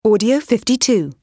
Audio 52.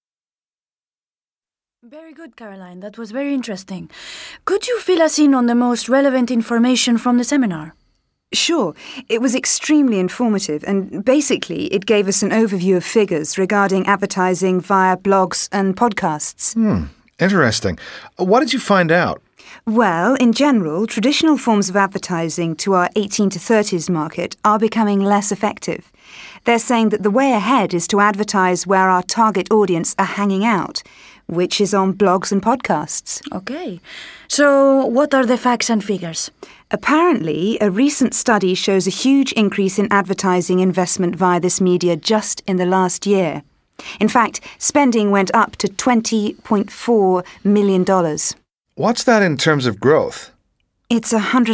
Very good, Caroline. That was very interesting. Could you fill us in on the most relevant information from the seminar? Sure, it was extremely informative and basically it gave us an overview of figures regarding advertising via blogs and podcasts. Interesting. What did you find out? Well, in general, traditional forms of advertising to our 18 to 30s market are becoming less effective. They're saying that the way ahead is to advertise where our target audience are hanging out, which is on blogs and podcasts. Okay. So, what are the facts and figures? Apparently, a recent study shows a huge increase in advertising investment via this media just in the last year. In fact, spending went up to $20.4 million. What's that in terms of growth? It's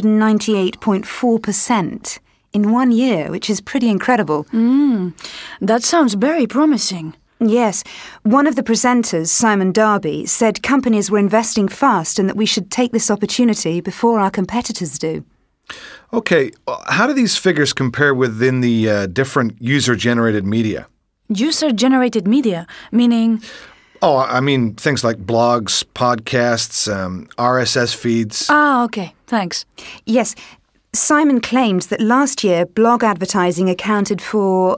198.4% in 1 year, which is pretty incredible. That sounds very promising. Yes. One of the presenters, Simon Darby, said companies were investing fast and that we should take this opportunity before our competitors do. Okay, how do these figures compare within the different user-generated media? User-generated media, meaning... Oh, I mean things like blogs, podcasts, RSS feeds. Okay, thanks. Yes. Simon claimed that last year blog advertising accounted for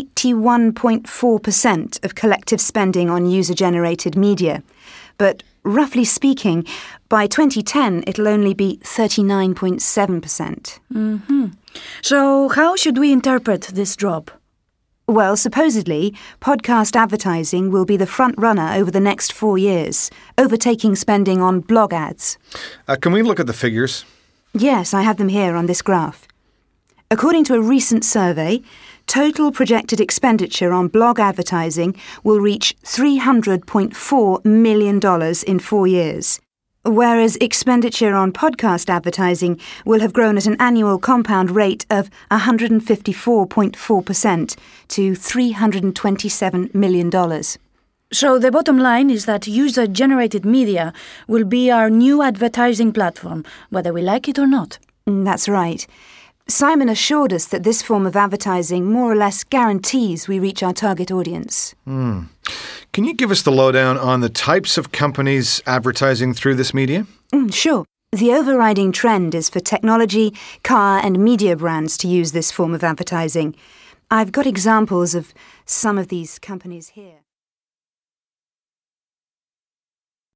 81.4% of collective spending on user-generated media. But roughly speaking, by 2010 it'll only be 39.7%. So how should we interpret this drop? Well, supposedly, podcast advertising will be the front runner over the next 4 years, overtaking spending on blog ads. Can we look at the figures? Yes, I have them here on this graph. According to a recent survey, total projected expenditure on blog advertising will reach $300.4 million in 4 years, whereas expenditure on podcast advertising will have grown at an annual compound rate of 154.4% to $327 million. So the bottom line is that user-generated media will be our new advertising platform, whether we like it or not. That's right. Simon assured us that this form of advertising more or less guarantees we reach our target audience. Can you give us the lowdown on the types of companies advertising through this media? Sure. The overriding trend is for technology, car and media brands to use this form of advertising. I've got examples of some of these companies here.